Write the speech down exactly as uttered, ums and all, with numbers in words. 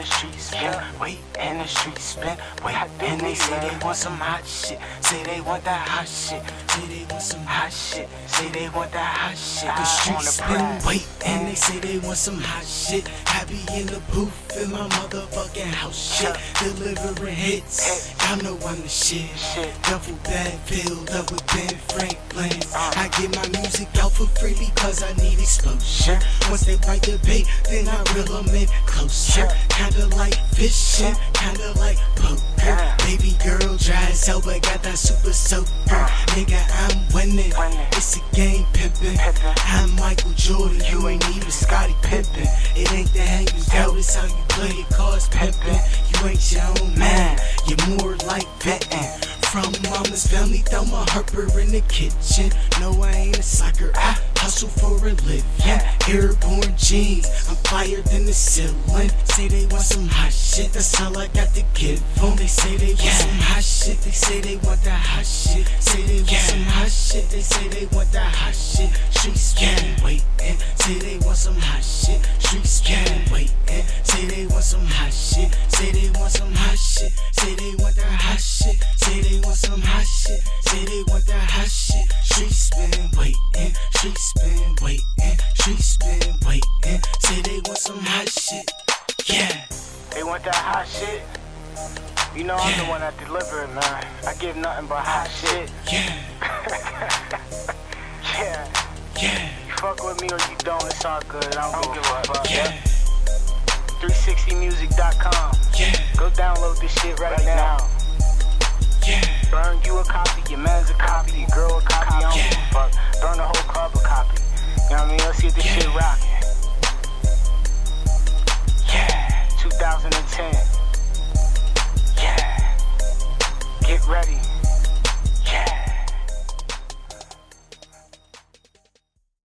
the streets spin, wait in the streets spin, wait. And they say they want some hot shit, say they want that hot shit, say they want some hot shit, say they want that hot shit. The streets spin, wait, and they say they want some hot shit. Happy in the booth in my motherfucking house shit, delivering hits. Y'all know I'm the shit. Duffel bag filled up with Ben Franklin. I get my music out for free because I need exposure. Once they bite the bait, then I reel them in closer. Kinda like fishing, kinda like poker. Baby girl dry as hell, but got that super soaker. Nigga, I'm winning. It's a game pimpin'. I'm Michael Jordan, you ain't even Scottie Pippen. It ain't the hang you out, it's how you play your cards pimpin'. You ain't your own man, you're more like betting. From mama's family, Thelma Harper in the kitchen. No, I ain't a sucker, I hustle for a living. Airborne jeans, I'm higher than the ceiling. Say they want some hot shit, that's all I got to give them. They say they want some hot shit, they say they want that hot shit. Say they want some hot shit, they say they want that hot shit. Street spin, waitin', say they want some hot shit. Street spin, waitin', say they want some hot shit. Say they want some hot shit, say they want that hot shit. Say they want some hot shit, say they want that hot shit. Street spin, waitin', street spin, waitin', street spin, waitin'. Say they want some hot shit, yeah. They want that hot shit. You know I'm yeah. the one that deliver it, man. I give nothing but hot shit. Yeah. yeah. Yeah. You fuck with me or you don't, it's all good. I don't, I don't give a fuck. Yeah. three sixty music dot com. Yeah. Go download this shit right, right now. now. Yeah. Burn you a copy, your man's a copy, your girl a copy, I don't yeah. give a fuck. Burn the whole club a copy. You know what I mean? Let's get this yeah. shit rockin'. Yeah. two thousand ten. Yeah. Get ready.